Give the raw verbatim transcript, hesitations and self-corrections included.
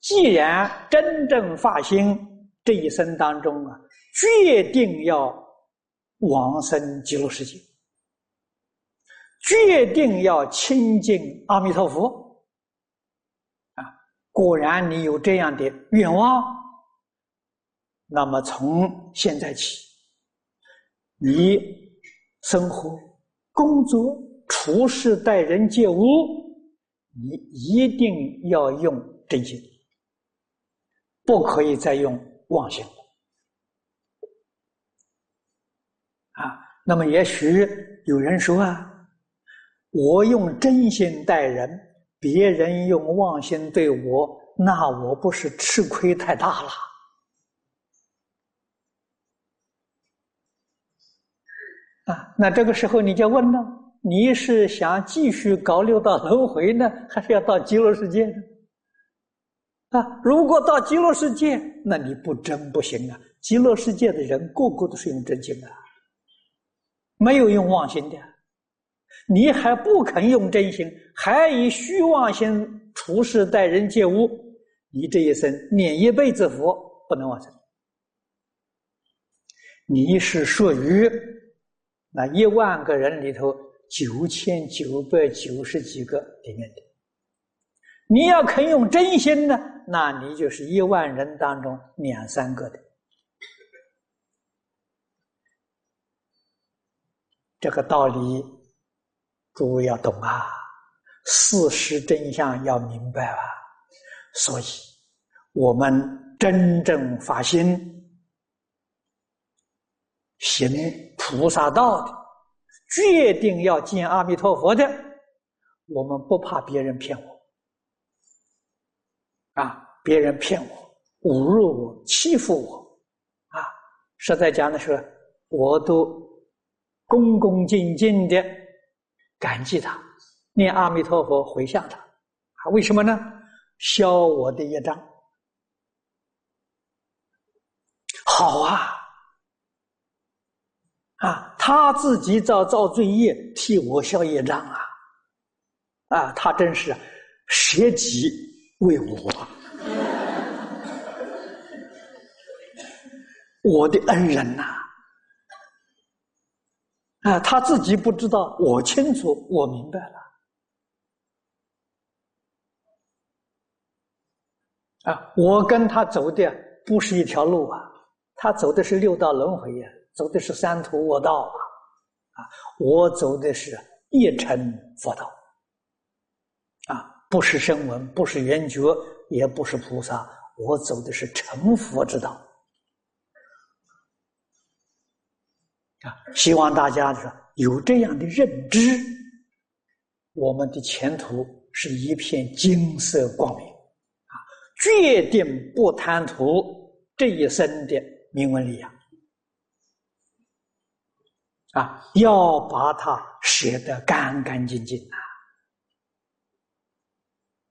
既然真正发心，这一生当中啊，决定要往生极乐世界，决定要亲近阿弥陀佛啊！果然你有这样的愿望，那么从现在起，你生活、工作、处事、待人接物，你一定要用真心，不可以再用妄心啊。那么也许有人说啊，我用真心待人，别人用妄心对我，那我不是吃亏太大了啊？那这个时候你就问了，你是想继续搞六道轮回呢，还是要到极乐世界呢？啊，如果到极乐世界，那你不真不行啊！极乐世界的人个个都是用真心的，没有用妄心的。你还不肯用真心，还以虚妄心处事待人接物，你这一生念一辈子佛不能往生。你是属于那一万个人里头九千九百九十几个里面的。你要肯用真心呢，那你就是一万人当中两三个的。这个道理诸位要懂啊，事实真相要明白啊。所以我们真正发心行菩萨道的，决定要见阿弥陀佛的，我们不怕别人骗我啊，别人骗我、侮辱我、欺负我啊，实在讲的是，我都恭恭敬敬的感激他，念阿弥陀佛回向他啊。为什么呢？消我的业障。好啊啊，他自己造造罪业，替我消业障啊啊，他真是舍己为我，我的恩人呐！啊，他自己不知道，我清楚，我明白了。啊，我跟他走的不是一条路啊，他走的是六道轮回呀、啊，走的是三途恶道啊，啊，我走的是一乘佛道，啊，不是声闻，不是缘觉，也不是菩萨，我走的是成佛之道。啊，希望大家有这样的认知，我们的前途是一片金色光明啊！决定不贪图这一生的名闻利养啊，要把它舍得干干净净啊！